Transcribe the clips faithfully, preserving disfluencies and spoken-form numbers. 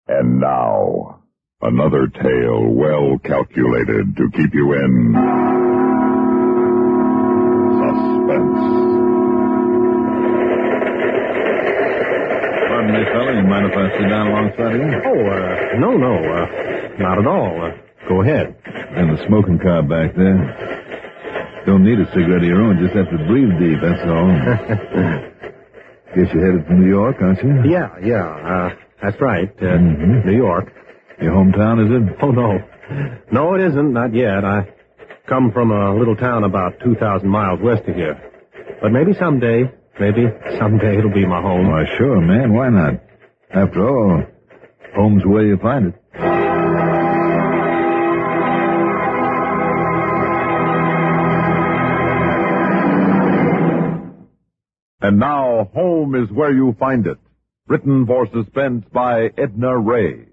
And now, another tale well calculated to keep you in suspense. Pardon me, fella. You mind if I sit down alongside of you? Oh, uh, no, no, uh, not at all. Uh, go ahead. And the smoking car back there. Don't need a cigarette of your own. Just have to breathe deep, that's all. Guess you're headed for New York, aren't you? Yeah, yeah, uh, that's right. Uh, Mhm. New York. Your hometown, is it? Oh, no. No, it isn't. Not yet. I come from a little town about two thousand miles west of here. But maybe someday, maybe someday it'll be my home. Why, sure, man. Why not? After all, home's where you find it. And now, Home is Where You Find It. Written for suspense by Edna Ray.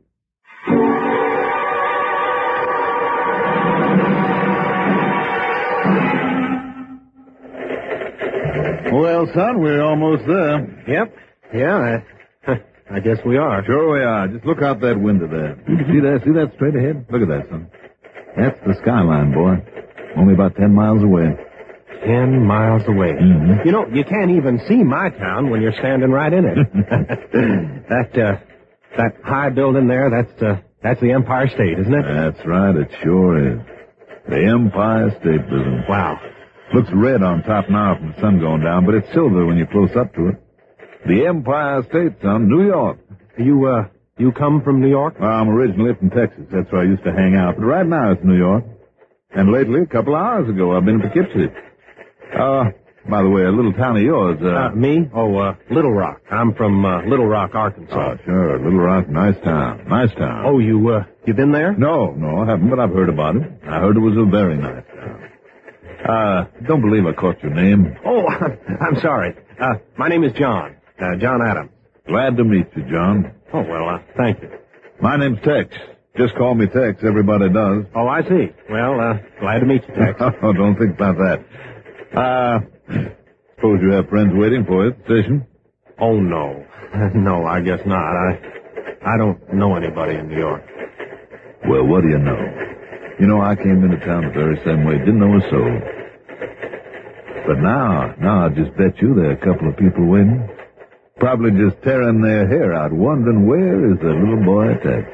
Well, son, we're almost there. Yep. Yeah, I, I guess we are. Sure we are. Just look out that window there. See that? See that straight ahead? Look at that, son. That's the skyline, boy. Only about ten miles away. Ten miles away. Mm-hmm. You know, you can't even see my town when you're standing right in it. that, uh, that high building there, that's, uh, that's the Empire State, isn't it? That's right. It sure is. The Empire State Building. Wow. Looks red on top now from the sun going down, but it's silver when you're close up to it. The Empire State, son, New York. You, uh, you come from New York? Well, I'm originally from Texas. That's where I used to hang out. But right now it's New York. And lately, a couple of hours ago, I've been in Poughkeepsie. Uh, by the way, a little town of yours, uh... Uh, me? Oh, uh, Little Rock. I'm from, uh, Little Rock, Arkansas. Oh, sure. Little Rock, nice town. Nice town. Oh, you, uh, you been there? No, no, I haven't, but I've heard about it. I heard it was a very nice town. Uh, don't believe I caught your name. Oh, I'm sorry. Uh, my name is John. Uh, John Adams. Glad to meet you, John. Oh, well, uh, thank you. My name's Tex. Just call me Tex. Everybody does. Oh, I see. Well, uh, glad to meet you, Tex. Oh, don't think about that. Uh, suppose you have friends waiting for you at the station? Oh, no. No, I guess not. I, I don't know anybody in New York. Well, what do you know? You know, I came into town the very same way. Didn't know a soul. But now, now I just bet you there are a couple of people waiting. Probably just tearing their hair out, wondering where is the little boy Tex.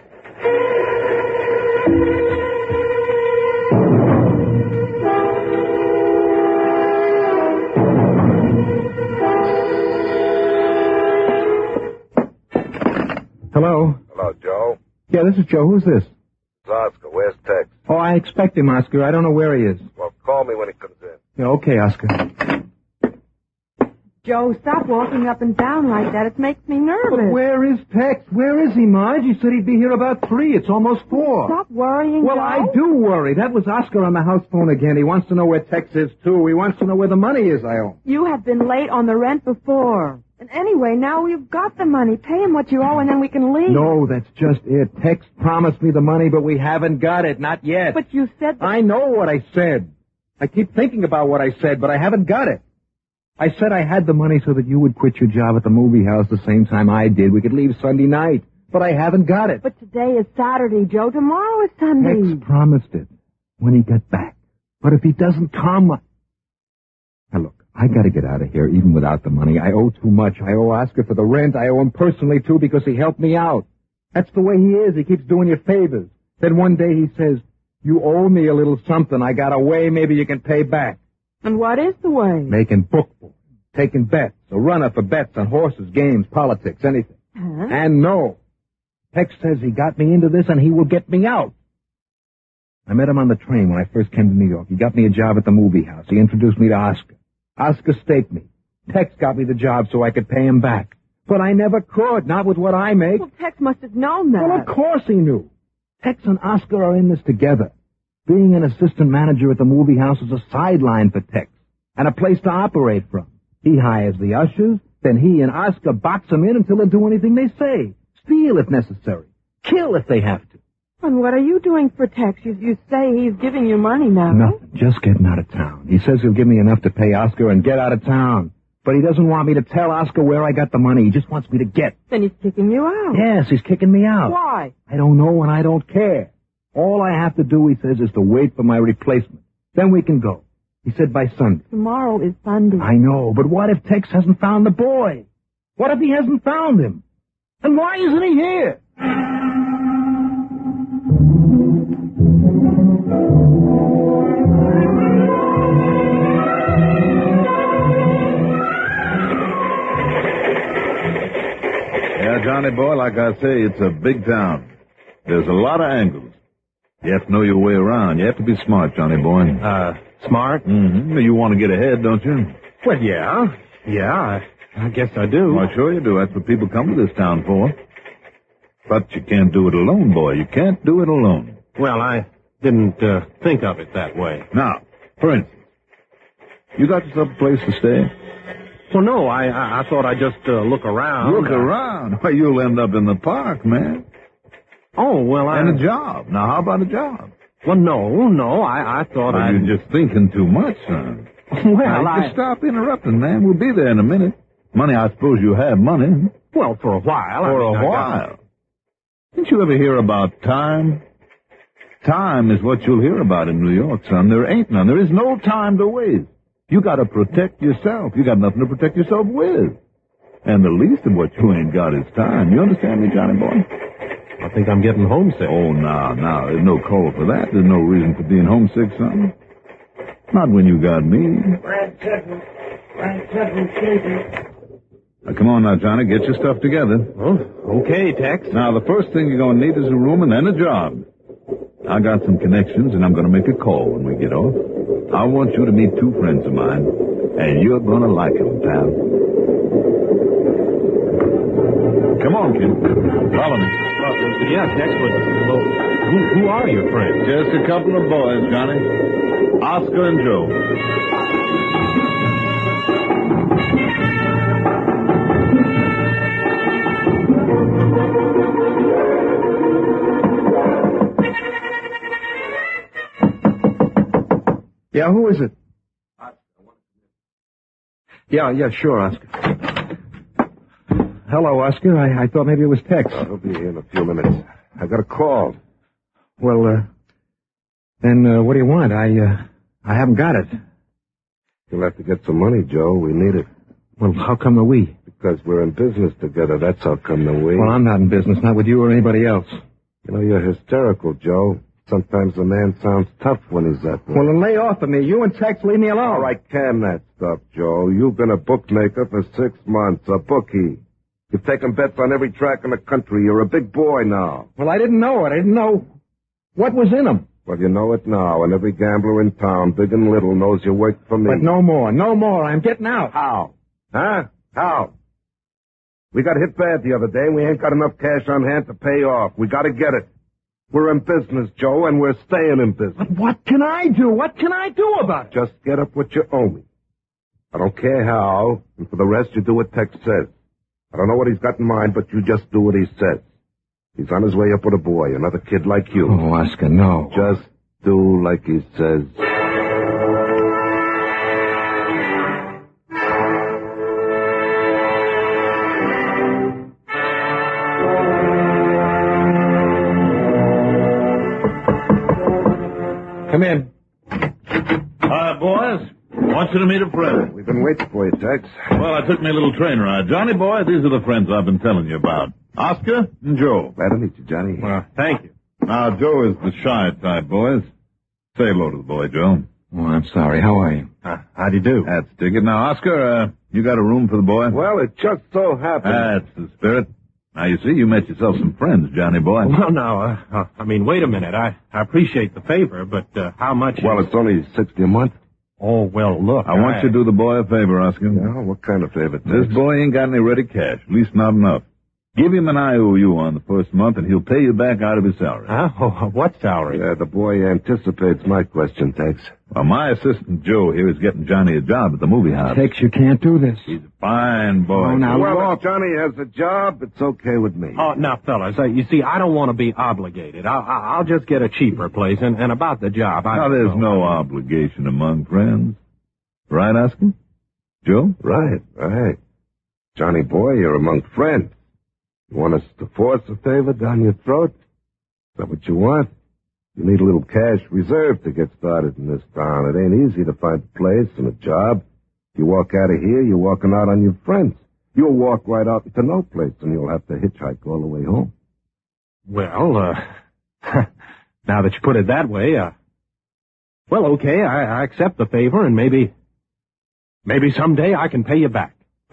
Hello? Hello, Joe. Yeah, this is Joe. Who's this? It's Oscar. Where's Tex? Oh, I expect him, Oscar. I don't know where he is. Well, call me when he comes in. Yeah, okay, Oscar. Joe, stop walking up and down like that. It makes me nervous. But where is Tex? Where is he, Marge? He said he'd be here about three. It's almost four. Stop worrying, Well, Joe. I do worry. That was Oscar on the house phone again. He wants to know where Tex is, too. He wants to know where the money is I owe. You have been late on the rent before. And anyway, now we've got the money. Pay him what you owe, and then we can leave. No, that's just it. Tex promised me the money, but we haven't got it. Not yet. But you said that... I know what I said. I keep thinking about what I said, but I haven't got it. I said I had the money so that you would quit your job at the movie house the same time I did. We could leave Sunday night. But I haven't got it. But today is Saturday, Joe. Tomorrow is Sunday. Tex promised it when he got back. But if he doesn't come... Now, look, I gotta get out of here even without the money. I owe too much. I owe Oscar for the rent. I owe him personally, too, because he helped me out. That's the way he is. He keeps doing you favors. Then one day he says, you owe me a little something. I got a way maybe you can pay back. And what is the way? Making book boys, taking bets, a runner for bets on horses, games, politics, anything. Huh? And no. Tex says he got me into this and he will get me out. I met him on the train when I first came to New York. He got me a job at the movie house. He introduced me to Oscar. Oscar staked me. Tex got me the job so I could pay him back. But I never could, not with what I make. Well, Tex must have known that. Well, of course he knew. Tex and Oscar are in this together. Being an assistant manager at the movie house is a sideline for Tex and a place to operate from. He hires the ushers, then he and Oscar box them in until they do anything they say. Steal if necessary. Kill if they have to. And what are you doing for Tex? You, you say he's giving you money now. Nothing. Just getting out of town. He says he'll give me enough to pay Oscar and get out of town. But he doesn't want me to tell Oscar where I got the money. He just wants me to get. Then he's kicking you out. Yes, he's kicking me out. Why? I don't know and I don't care. All I have to do, he says, is to wait for my replacement. Then we can go. He said by Sunday. Tomorrow is Sunday. I know, but what if Tex hasn't found the boy? What if he hasn't found him? And why isn't he here? Yeah, Johnny boy, like I say, it's a big town. There's a lot of angles. You have to know your way around. You have to be smart, Johnny boy. Uh, smart? Mm-hmm. You want to get ahead, don't you? Well, yeah. Yeah, I, I guess I do. Well, sure you do. That's what people come to this town for. But you can't do it alone, boy. You can't do it alone. Well, I didn't uh, think of it that way. Now, for instance, you got yourself a place to stay? Well, no, I I, I thought I'd just uh, look around. Look around? Why, you'll end up in the park, man. Oh, well, I... And a job. Now, how about a job? Well, no, no, I, I thought well, I'd... You're just thinking too much, son. Well, now, I... Just stop interrupting, man. We'll be there in a minute. Money, I suppose you have money. Well, for a while. For I mean, a I while. got... Didn't you ever hear about time? Time is what you'll hear about in New York, son. There ain't none. There is no time to waste. You gotta protect yourself. You got nothing to protect yourself with. And the least of what you ain't got is time. You understand me, Johnny boy? I think I'm getting homesick. Oh, no, no. There's no call for that. There's no reason for being homesick, son. Not when you got me. Brad Tedman. Brad Tedman, sleeping. Now, come on now, Johnny. Get your stuff together. Oh, okay, Tex. Now, the first thing you're going to need is a room and then a job. I got some connections, and I'm going to make a call when we get off. I want you to meet two friends of mine, and you're going to like them, pal. Come on, kid. Follow me. Uh, yeah, Tex, but well, who, who are your friends? Just a couple of boys, Johnny. Oscar and Joe. Yeah, who is it? Yeah, yeah, sure, Oscar. Hello, Oscar. I, I thought maybe it was Tex. Uh, he'll be here in a few minutes. I got a call. Well, uh, then uh, what do you want? I, uh, I haven't got it. You'll have to get some money, Joe. We need it. Well, how come are we? Because we're in business together. That's how come the we. Well, I'm not in business, not with you or anybody else. You know, you're hysterical, Joe. Sometimes a man sounds tough when he's that way. Well, then lay off of me. You and Tex, leave me alone. All right, can that stuff, Joe. You've been a bookmaker for six months, a bookie. You've taken bets on every track in the country. You're a big boy now. Well, I didn't know it. I didn't know what was in them. Well, you know it now, and every gambler in town, big and little, knows you worked for me. But no more. No more. I'm getting out. How? Huh? How? We got hit bad the other day, and we ain't got enough cash on hand to pay off. We got to get it. We're in business, Joe, and we're staying in business. But what can I do? What can I do about it? Just get up what you owe me. I don't care how, and for the rest, you do what Tex says. I don't know what he's got in mind, but you just do what he says. He's on his way up with a boy, another kid like you. Oh, Oscar, no. Just do like he says. Come in. Hi, boys. Want you to meet a friend. We've been waiting for you, Tex. Well, I took me a little train ride. Johnny boy, these are the friends I've been telling you about. Oscar and Joe. Glad to meet you, Johnny. Well, thank you. Now, Joe is the shy type, boys. Say hello to the boy, Joe. Oh, I'm sorry. How are you? Uh, how do you do? That's dig it. Now, Oscar, uh, you got a room for the boy? Well, it just so happened. That's the spirit. Now, you see, you met yourself some friends, Johnny boy. Well, now, uh, uh, I mean, wait a minute. I, I appreciate the favor, but uh, how much... Well, is... it's only sixty a month. Oh, well, look. I want you to do the boy a favor, Oscar. Yeah, what kind of favor, Tex? This boy ain't got any ready cash, at least not enough. Give him an I O U on the first month, and he'll pay you back out of his salary. Huh? Oh, what salary? Yeah, the boy anticipates my question, Tex. Well, my assistant, Joe, here is getting Johnny a job at the movie house. Tex, you can't do this. He's a fine boy. Oh, now, Well, look. if Johnny has a job, it's okay with me. Oh, now, fellas, uh, you see, I don't want to be obligated. I'll, I'll just get a cheaper place, and, and about the job, I... Now, there's no obligation among friends. Right, Oscar? Joe? Right, right. Johnny boy, you're among friends. You want us to force a favor down your throat? Is that what you want? You need a little cash reserve to get started in this town. It ain't easy to find a place and a job. If you walk out of here, you're walking out on your friends. You'll walk right out into no place, and you'll have to hitchhike all the way home. Well, uh, now that you put it that way, uh, well, okay, I, I accept the favor, and maybe, maybe someday I can pay you back.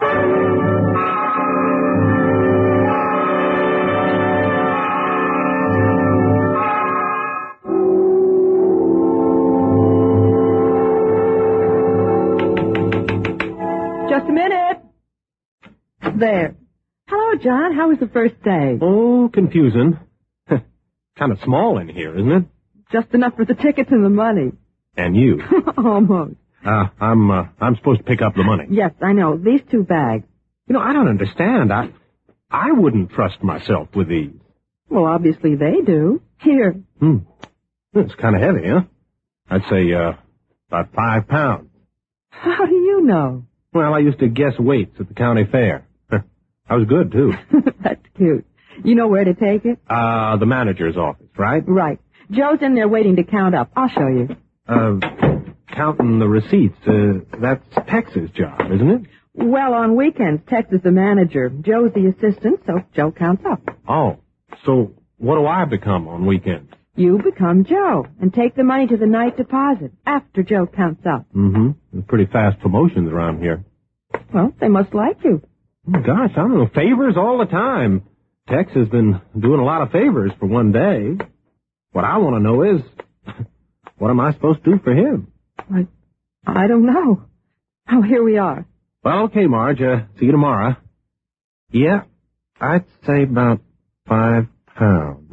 Just a minute. There. Hello, John. How was the first day? Oh, confusing. Kind of small in here, isn't it? Just enough for the tickets and the money. And you. Almost. Uh, I'm, uh, I'm supposed to pick up the money. Yes, I know. These two bags. You know, I don't understand. I, I wouldn't trust myself with these. Well, obviously they do. Here. Hmm. It's kind of heavy, huh? I'd say, uh, about five pounds. How do you know? Well, I used to guess weights at the county fair. I was good, too. That's cute. You know where to take it? Uh, the manager's office, right? Right. Joe's in there waiting to count up. I'll show you. Uh, counting the receipts, uh, that's Tex's job, isn't it? Well, on weekends, Tex is the manager. Joe's the assistant, so Joe counts up. Oh, so what do I become on weekends? You become Joe and take the money to the night deposit after Joe counts up. Mm-hmm. There's pretty fast promotions around here. Well, they must like you. Oh, gosh, I don't know. Favors all the time. Tex has been doing a lot of favors for one day. What I want to know is, what am I supposed to do for him? I, I don't know. Oh, here we are. Well, okay, Marge. Uh, see you tomorrow. Yeah, I'd say about five pounds.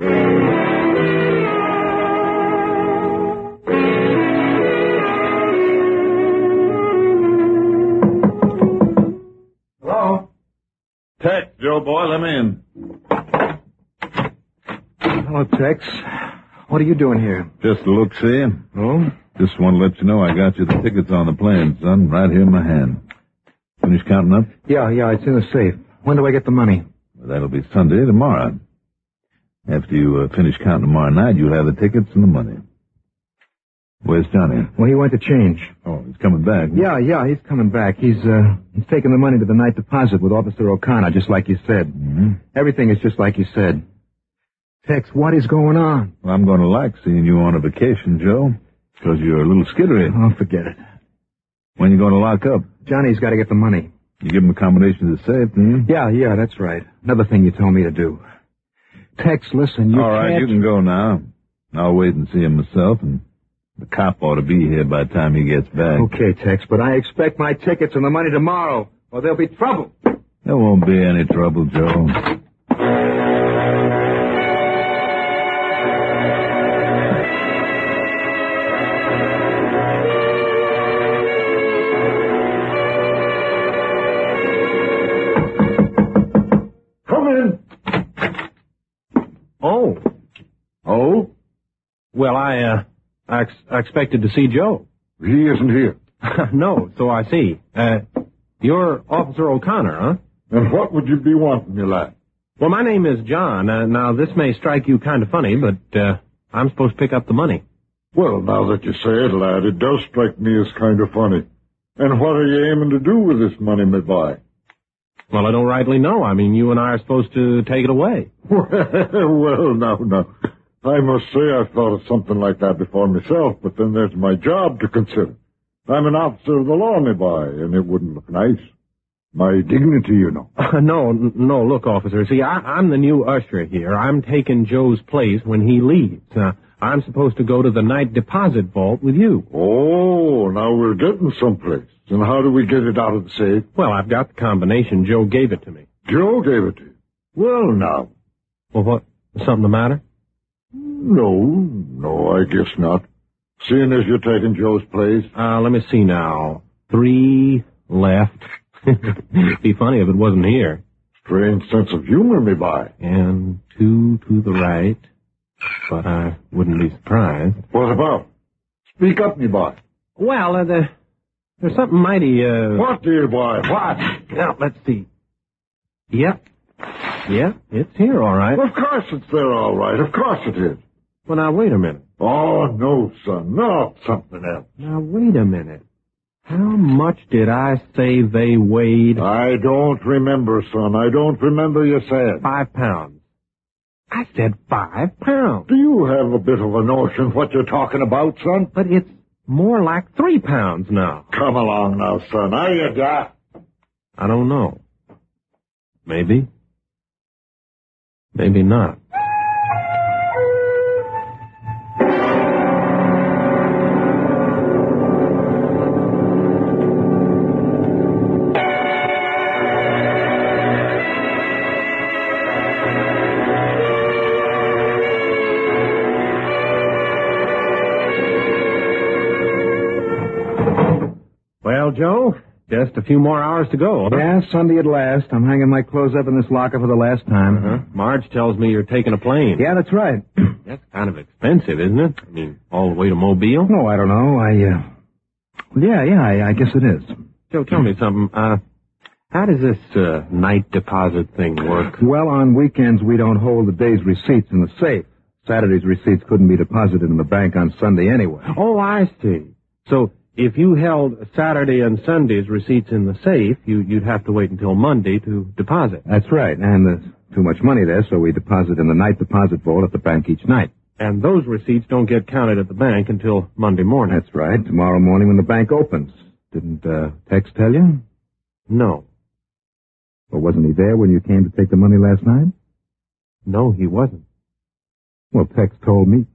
Hello? Tex, Joe boy, let me in. Hello, Tex. What are you doing here? Just a look, see? Oh? Just want to let you know I got you the tickets on the plane, son, right here in my hand. Finish counting up? Yeah, yeah, it's in the safe. When do I get the money? Well, that'll be Sunday, tomorrow. After you uh, finish counting tomorrow night, you'll have the tickets and the money. Where's Johnny? Well, he went to change. Oh, he's coming back. Yeah, yeah, he's coming back. He's, uh, he's taking the money to the night deposit with Officer O'Connor, just like you said. Mm-hmm. Everything is just like you said. Tex, what is going on? Well, I'm going to like seeing you on a vacation, Joe, because you're a little skittery. Oh, forget it. When you going to lock up? Johnny's got to get the money. You give him a combination to the safe, didn't you? Yeah, yeah, that's right. Another thing you told me to do. Tex, listen, you All right, can't... you can go now. I'll wait and see him myself, and the cop ought to be here by the time he gets back. Okay, Tex, but I expect my tickets and the money tomorrow, or there'll be trouble. There won't be any trouble, Joe. Come in. Oh. Oh? Well, I, uh, I, ex- I expected to see Joe. He isn't here. No, so I see. Uh, you're Officer O'Connor, huh? And what would you be wanting, you lad? Well, my name is John. Uh, now, this may strike you kind of funny, but, uh, I'm supposed to pick up the money. Well, now that you say it, lad, it does strike me as kind of funny. And what are you aiming to do with this money, my boy? Well, I don't rightly know. I mean, you and I are supposed to take it away. Well, now, now, I must say I've thought of something like that before myself, but then there's my job to consider. I'm an officer of the law, my boy, and it wouldn't look nice. My dignity, you know. no, n- no, look, officer. See, I, I'm the new usher here. I'm taking Joe's place when he leaves. Uh, I'm supposed to go to the night deposit vault with you. Oh, now we're getting someplace. And how do we get it out of the safe? Well, I've got the combination. Joe gave it to me. Joe gave it to you. Well, now. Well, what? Is something the matter? No, no, I guess not. Seeing as you're taking Joe's place. Uh, let me see now. Three left. It'd be funny if it wasn't here. Strange sense of humor, me boy. And two to the right. But I wouldn't be surprised. What about? Speak up, me boy. Well, uh, the, There's something mighty, uh... What, dear boy? What? Now, let's see. Yep. Yep, it's here, all right. Of course it's there, all right. Of course it is. Well, now, wait a minute. Oh, no, son. No, something else. Now, wait a minute. How much did I say they weighed? I don't remember, son. I don't remember you said. Five pounds. I said five pounds. Do you have a bit of a notion what you're talking about, son? But it's more like three pounds now. Come along now, son. Are you got? I don't know. Maybe. Maybe not. Well, Joe, just a few more hours to go. Huh? Yeah, Sunday at last. I'm hanging my clothes up in this locker for the last time. Uh-huh. Marge tells me you're taking a plane. Yeah, that's right. That's kind of expensive, isn't it? I mean, all the way to Mobile? No, I don't know. I, uh... Yeah, yeah, I, I guess it is. Joe, tell me something. Uh, how does this, uh, night deposit thing work? Well, on weekends we don't hold the day's receipts in the safe. Saturday's receipts couldn't be deposited in the bank on Sunday anyway. Oh, I see. So... if you held Saturday and Sunday's receipts in the safe, you, you'd have to wait until Monday to deposit. That's right, and there's too much money there, so we deposit in the night deposit vault at the bank each night. And those receipts don't get counted at the bank until Monday morning. That's right, tomorrow morning when the bank opens. Didn't uh, Tex tell you? No. Well, wasn't he there when you came to take the money last night? No, he wasn't. Well, Tex told me.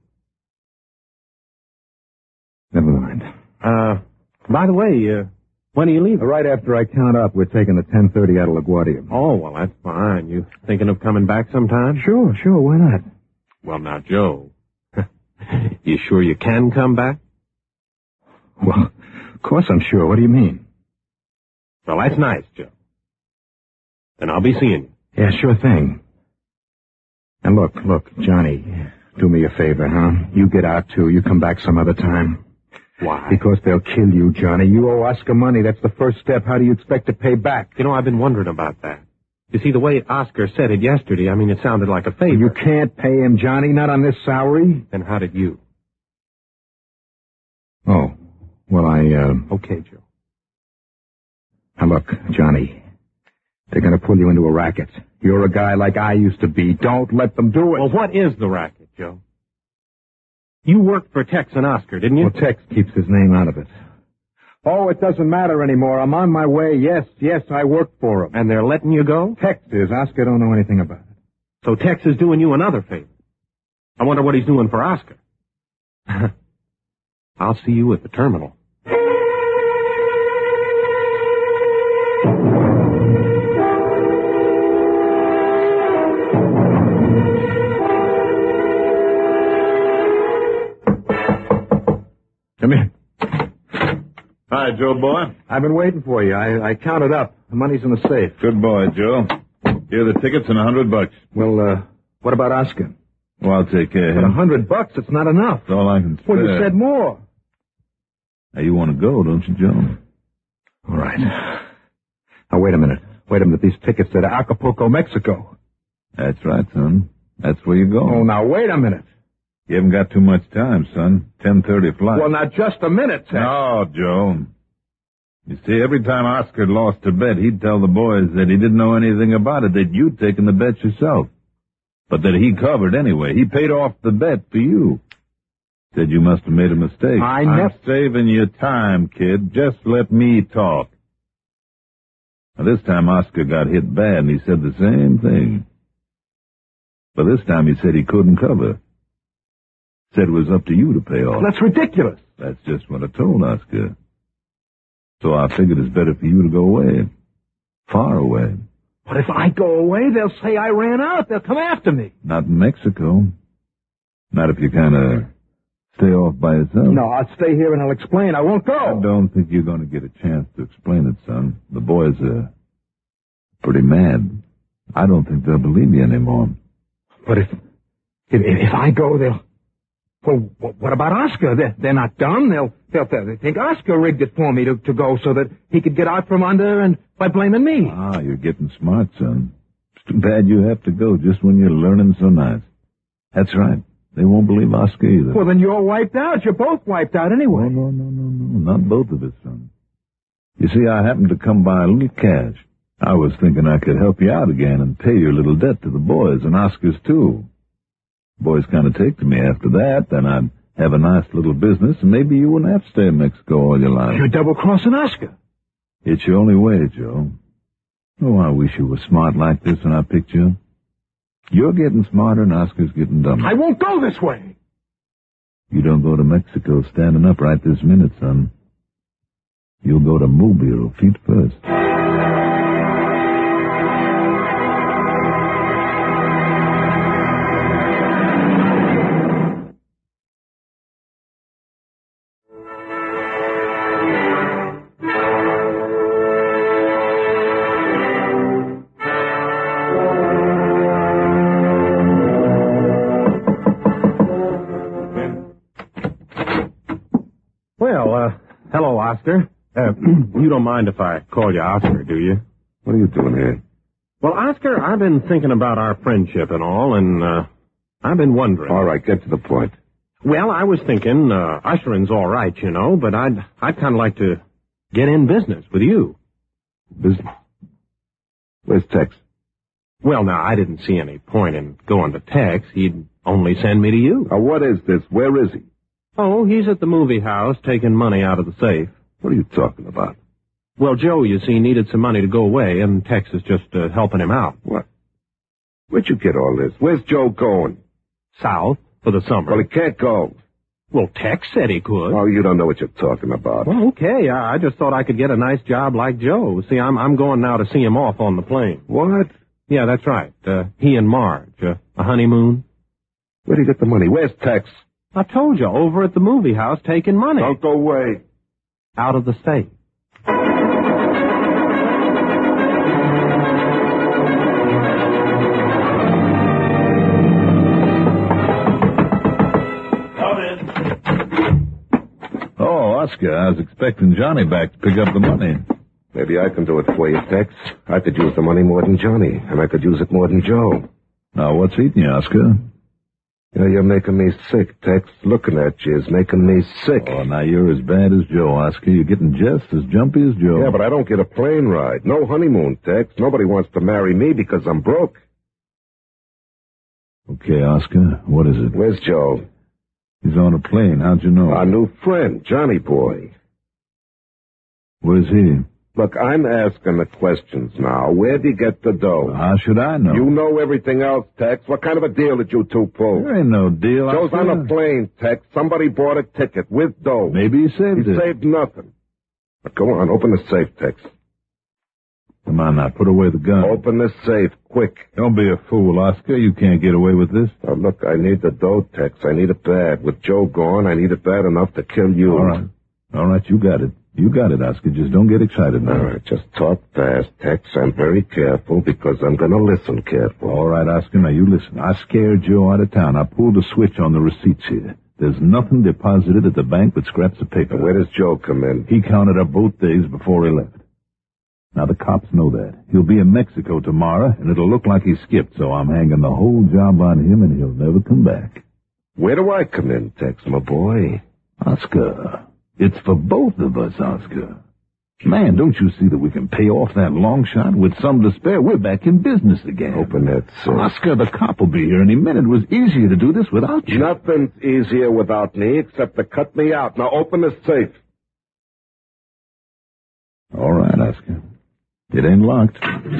Never mind. Uh, by the way, uh, when are you leaving? Right after I count up, we're taking the ten thirty out of LaGuardia. Oh, well, that's fine. You thinking of coming back sometime? Sure, sure, why not? Well, now, Joe, you sure you can come back? Well, of course I'm sure. What do you mean? Well, that's nice, Joe. Then I'll be seeing you. Yeah, sure thing. And look, look, Johnny, do me a favor, huh? You get out, too. You come back some other time. Why? Because they'll kill you, Johnny. You owe Oscar money. That's the first step. How do you expect to pay back? You know, I've been wondering about that. You see, the way Oscar said it yesterday, I mean, it sounded like a favor. You can't pay him, Johnny, not on this salary. Then how did you? Oh, well, I, uh... Okay, Joe. Now, look, Johnny, they're going to pull you into a racket. You're a guy like I used to be. Don't let them do it. Well, what is the racket, Joe? You worked for Tex and Oscar, didn't you? Well, Tex keeps his name out of it. Oh, it doesn't matter anymore. I'm on my way. Yes, yes, I work for him. And they're letting you go? Tex is. Oscar don't know anything about it. So Tex is doing you another favor. I wonder what he's doing for Oscar. I'll see you at the terminal. Come in. Hi, Joe boy. I've been waiting for you. I, I counted up. The money's in the safe. Good boy, Joe. Here are the tickets and a hundred bucks. Well, uh, what about Oscar? Well, I'll take care of But a him. hundred bucks, it's not enough. That's all I can spare. Well, you said more. Now, you want to go, don't you, Joe? All right. Now, wait a minute. Wait a minute. These tickets are to Acapulco, Mexico. That's right, son. That's where you go. Oh, now, wait a minute. You haven't got too much time, son. ten thirty flight. Well, now, just a minute, Tex. No, Joe. You see, every time Oscar lost a bet, he'd tell the boys that he didn't know anything about it, that you'd taken the bet yourself. But that he covered anyway. He paid off the bet for you. Said you must have made a mistake. I I'm never... saving you time, kid. Just let me talk. Now, this time Oscar got hit bad, and he said the same thing. But this time he said he couldn't cover. Said it was up to you to pay off. That's ridiculous. That's just what I told Oscar. So I figured it's better for you to go away. Far away. But if I go away, they'll say I ran out. They'll come after me. Not in Mexico. Not if you kind of stay off by yourself. No, I'll stay here and I'll explain. I won't go. I don't think you're going to get a chance to explain it, son. The boys are pretty mad. I don't think they'll believe you anymore. But if, if, if I go, they'll... Well, wh- what about Oscar? They're, they're not dumb. They'll, they'll, they'll think Oscar rigged it for me to, to go so that he could get out from under and by blaming me. Ah, you're getting smart, son. It's too bad you have to go just when you're learning so nice. That's right. They won't believe Oscar either. Well, then you're wiped out. You're both wiped out anyway. No, no, no, no, no. Not both of us, son. You see, I happened to come by a little cash. I was thinking I could help you out again and pay your little debt to the boys and Oscar's too. Boys kind of take to me after that, then I'd have a nice little business, and maybe you wouldn't have to stay in Mexico all your life. You're double-crossing Oscar. It's your only way, Joe. Oh, I wish you were smart like this when I picked you. You're getting smarter and Oscar's getting dumber. I won't go this way. You don't go to Mexico standing up right this minute, son. You'll go to Mobile feet first. Well, uh, hello, Oscar. Uh, you don't mind if I call you Oscar, do you? What are you doing here? Well, Oscar, I've been thinking about our friendship and all, and, uh, I've been wondering. All right, get to the point. Well, I was thinking, uh, ushering's all right, you know, but I'd, I'd kind of like to get in business with you. Business? Where's Tex? Well, now, I didn't see any point in going to Tex. He'd only send me to you. Now, what is this? Where is he? Oh, he's at the movie house taking money out of the safe. What are you talking about? Well, Joe, you see, needed some money to go away, and Tex is just uh, helping him out. What? Where'd you get all this? Where's Joe going? South for the summer. Well, he can't go. Well, Tex said he could. Oh, you don't know what you're talking about. Well, okay. I, I just thought I could get a nice job like Joe. See, I'm I'm going now to see him off on the plane. What? Yeah, that's right. Uh, he and Marge. Uh, a honeymoon. Where'd he get the money? Where's Tex? I told you, over at the movie house taking money. Don't go away. Out of the safe. Oh, Oscar, I was expecting Johnny back to pick up the money. Maybe I can do it for you, Tex. I could use the money more than Johnny, and I could use it more than Joe. Now, what's eating you, Oscar? Yeah, you're making me sick, Tex. Looking at you is making me sick. Oh, now you're as bad as Joe, Oscar. You're getting just as jumpy as Joe. Yeah, but I don't get a plane ride. No honeymoon, Tex. Nobody wants to marry me because I'm broke. Okay, Oscar, what is it? Where's Joe? He's on a plane. How'd you know? Our new friend, Johnny Boy. Where's he? Look, I'm asking the questions now. Where'd he get the dough? Well, how should I know? You know everything else, Tex. What kind of a deal did you two pull? There ain't no deal. Joe's Oscar. on a plane, Tex. Somebody bought a ticket with dough. Maybe he saved he it. saved nothing. But go on, open the safe, Tex. Come on now, put away the gun. Open the safe, quick. Don't be a fool, Oscar. You can't get away with this. Now, look, I need the dough, Tex. I need it bad. With Joe gone, I need it bad enough to kill you. All right. All right, you got it. You got it, Oscar. Just don't get excited now. All right, just talk fast, Tex. I'm very careful because I'm going to listen careful. All right, Oscar, now you listen. I scared Joe out of town. I pulled the switch on the receipts here. There's nothing deposited at the bank but scraps of paper. Now, where does Joe come in? He counted up both days before he left. Now, the cops know that. He'll be in Mexico tomorrow, and it'll look like he skipped, so I'm hanging the whole job on him, and he'll never come back. Where do I come in, Tex, my boy? Oscar, it's for both of us, Oscar. Man, don't you see that we can pay off that long shot with some to spare? We're back in business again. Open that safe. Oscar, the cop will be here any minute. It was easier to do this without you. Nothing's easier without me except to cut me out. Now open the safe. All right, Oscar. It ain't locked.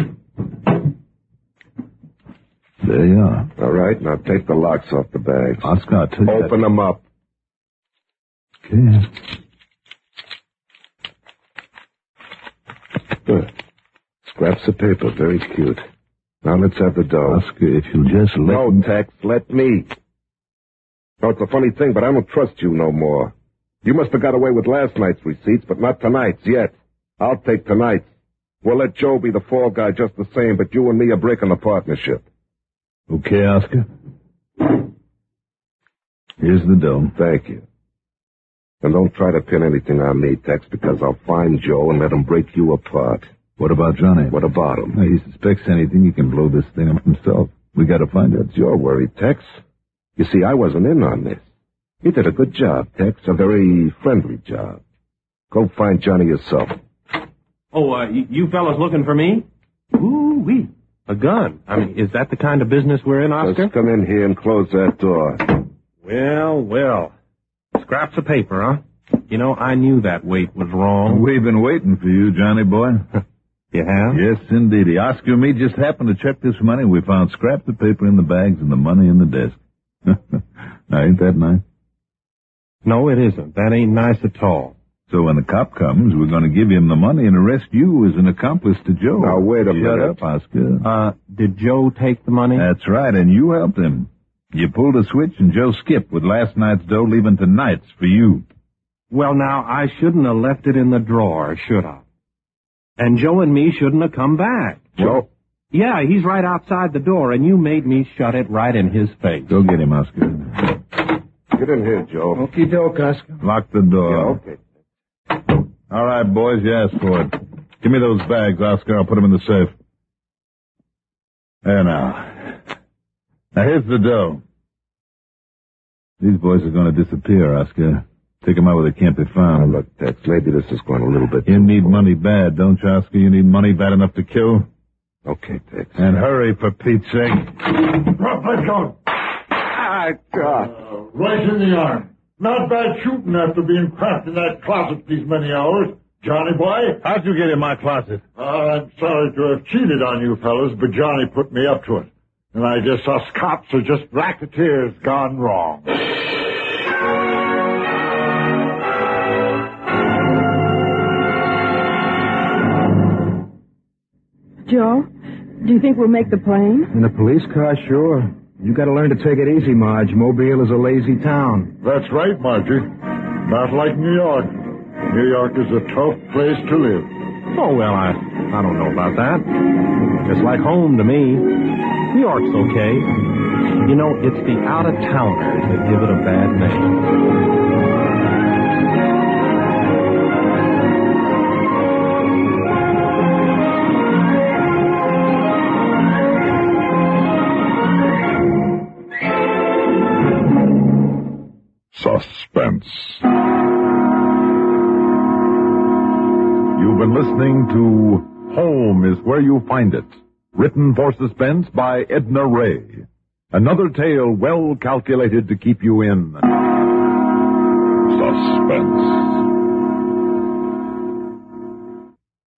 There you are. All right, now take the locks off the bags. Oscar, I'll tell you Open that. them up. Okay. Good. Scraps of paper, very cute. Now let's have the dough. Oscar, if you'll just let No, me... Tex, let me. No, it's a funny thing, but I don't trust you no more. You must have got away with last night's receipts, but not tonight's yet. I'll take tonight's. We'll let Joe be the fall guy just the same, but you and me are breaking the partnership. Okay, Oscar? Here's the dough. Thank you. And don't try to pin anything on me, Tex, because I'll find Joe and let him break you apart. What about Johnny? What about him? Now, he suspects anything, he can blow this thing up himself. We gotta find out. It's your worry, Tex. You see, I wasn't in on this. He did a good job, Tex, a very friendly job. Go find Johnny yourself. Oh, uh, you, you fellas looking for me? Ooh-wee. A gun. I mean, is that the kind of business we're in, Oscar? Just come in here and close that door. Well, well. Scraps of paper, huh? You know, I knew that weight was wrong. We've been waiting for you, Johnny boy. You have? Yes, indeedy. Oscar and me just happened to check this money. We found scraps of paper in the bags and the money in the desk. Now, ain't that nice? No, it isn't. That ain't nice at all. So when the cop comes, we're going to give him the money and arrest you as an accomplice to Joe. Now, wait a Shut minute. up, Oscar. Uh, did Joe take the money? That's right, and you helped him. You pulled a switch and Joe skipped with last night's dough, leaving tonight's for you. Well, now, I shouldn't have left it in the drawer, should I? And Joe and me shouldn't have come back. Joe? Yeah, he's right outside the door, and you made me shut it right in his face. Go get him, Oscar. Get in here, Joe. Okie doke, Oscar. Lock the door. Yeah, okay. All right, boys, you asked for it. Give me those bags, Oscar. I'll put them in the safe. There now. Now, here's the dough. These boys are going to disappear, Oscar. Take them out where they can't be Now, found. look, Tex, maybe this is going a little bit... You too need far. money bad, don't you, Oscar? You need money bad enough to kill? Okay, Tex. And hurry, for Pete's sake. Drop that gun. Ah, God. Uh, right in the arm. Not bad shooting after being cramped in that closet these many hours. Johnny boy? How'd you get in my closet? Uh, I'm sorry to have cheated on you fellas, but Johnny put me up to it. And I guess us cops are just racketeers gone wrong. Joe, do you think we'll make the plane? In a police car, sure. You gotta learn to take it easy, Marge. Mobile is a lazy town. That's right, Margie. Not like New York. New York is a tough place to live. Oh, well, I, I don't know about that. It's like home to me. New York's okay. You know, it's the out-of-towners that give it a bad name. Suspense. You've been listening to Home is Where You Find It, written for suspense by Edna Ray. Another tale well calculated to keep you in suspense.